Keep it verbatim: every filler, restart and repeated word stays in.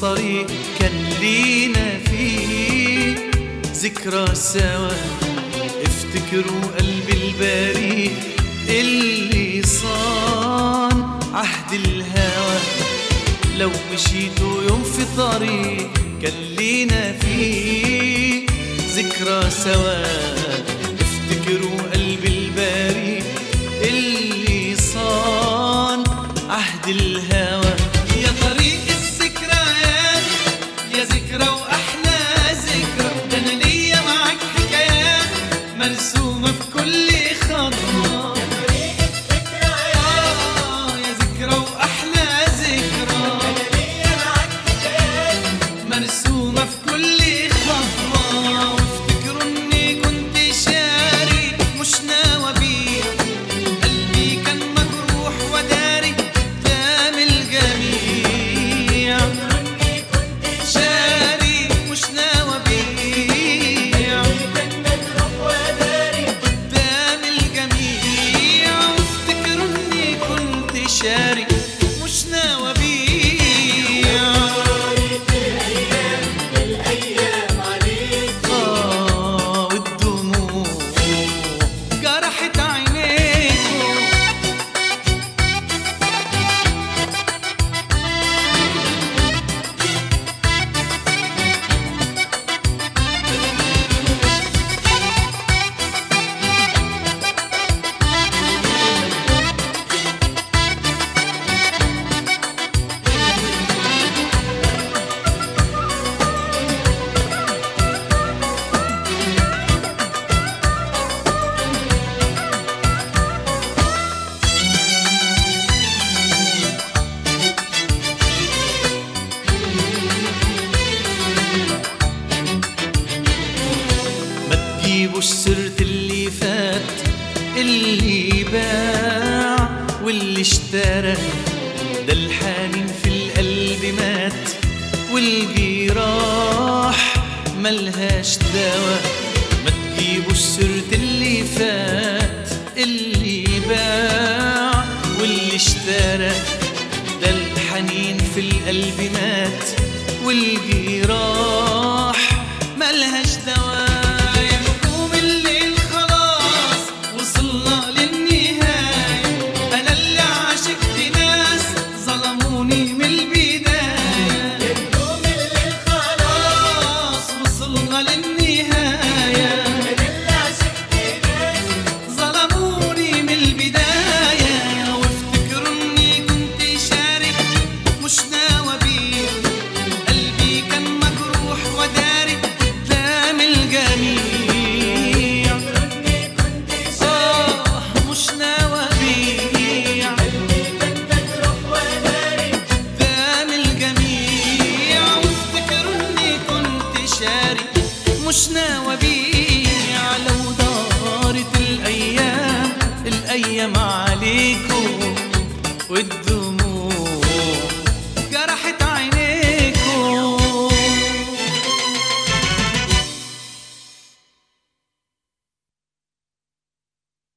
طريق كان لينا فيه ذكرى سوا. افتكروا قلبي البريء اللي صان عهد الهوى. لو مشيتوا يوم في طريق كان لينا فيه ذكرى سوا. افتكروا قلبي البريء اللي صان عهد الهوى. يا طريق الذكريات يا ذكرى وأحلى ذكرى، ده أنا ليا معاك حكايات مرسومة في كل خطوة. يا طريق الذكريات يا ذكرى وأحلى ذكرى، أنا ليا معاك حكايات مرسومة في كل خطوة. وافتكروا إني كنت شاري مش ناوى بيع، قلبي كان مجروح وداري قدام الجميع. إني كنت شاري مش ناوى بيع كان مجروح وداري قدام الجميع. وافتكروا إني كنت شاري مش ناوى بيع. طارت الأيام الأيام عليك آه والدموع جرحت عينيكوا. ما تجيبوش سيرة اللي فات، اللي باع واللي اشترى، ده الحنين في القلب مات والجراح ملهاش دوا. ما تجيبوش سيرة اللي فات، اللي باع واللي اشترى، ده الحنين في القلب مات والجراح ملهاش دوا. يا نجوم الليل خلاص وصلنا للنهاية، أنا اللي عاشقت ناس ظلموني من البداية. نجوم الليل خلاص وصلنا للنهاية، أنا اللي عشقت ناس ظلموني من البداية. وافتكروا إني كنت شارك مش ناوى بيع، قلبي كان مجروح وداري قدام الجميع. إني كنت آه مش ناوى بيع قلبي كان مجروح وداري قدام الجميع. وافتكروا إني كنت شاري مش ناوى بيع. لو دارت الأيام الأيام